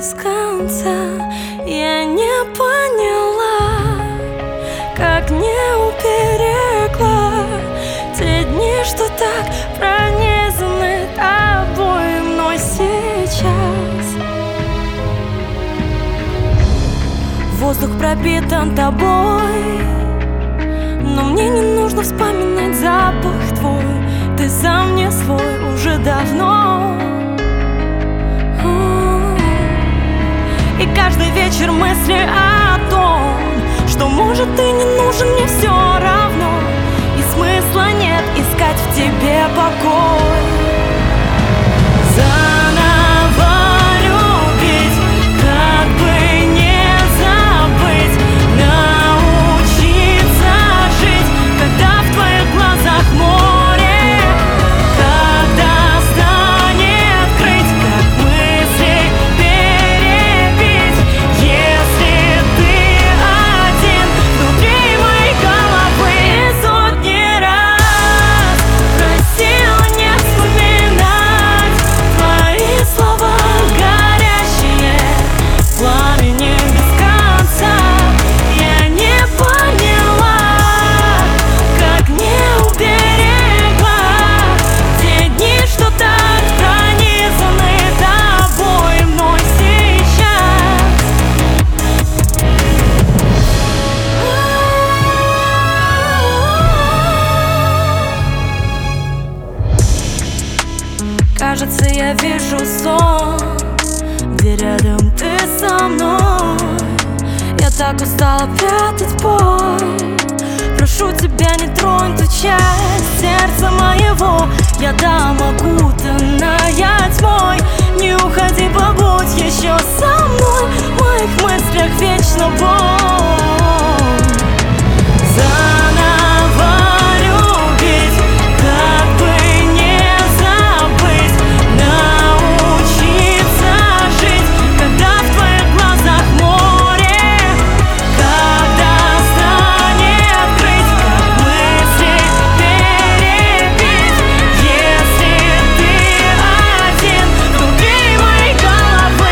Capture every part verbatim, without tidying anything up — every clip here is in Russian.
без конца. Я не поняла, как не уберегла те дни, что так пронизаны тобой мной сейчас. Воздух пропитан тобой, но мне не нужно вспоминать запах твой. Ты сам не свой уже давно. И каждый вечер мысли о том, что может ты не нужен мне все равно, и смысла нет искать в тебе покой. Заново любить, как бы не забыть, научиться жить, когда в твоих глазах море, когда станет крыть, как мысли перебить, если ты один внутри моей головы. И сотни раз просила не вспоминать твои слова горящие пламенем без конца. Я не поняла, как не уберегла те дни, что так пронизаны тобой мной сейчас. Кажется, я вижу сон, где рядом ты со мной. Я так устала прятать боль. Прошу тебя, не тронь ту часть сердца моего. Я дам окутанная тьмой. Не уходи, побудь еще со мной. В моих мыслях вечно боль. Заново любить, как бы не забыть, научиться жить, когда в твоих глазах море, когда станет крыть, как мысли перебить, если ты один внутри моей головы.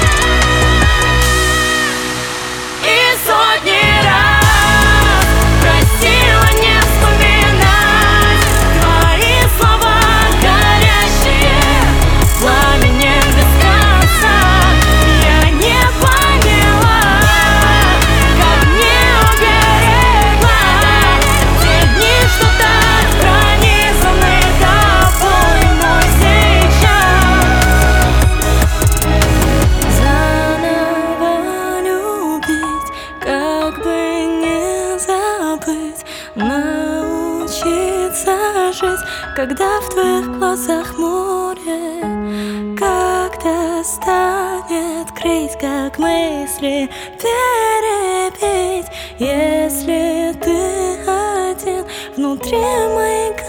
И сотни раз просила не вспоминать твои слова горящие пламенем без конца. Я не поняла, как не уберегла те дни, что так пронизаны тобой мной сейчас. Заново любить, как бы не забыть, научиться жить, когда в твоих глазах море, когда станет крыть, как мысли перебить, если ты один внутри моей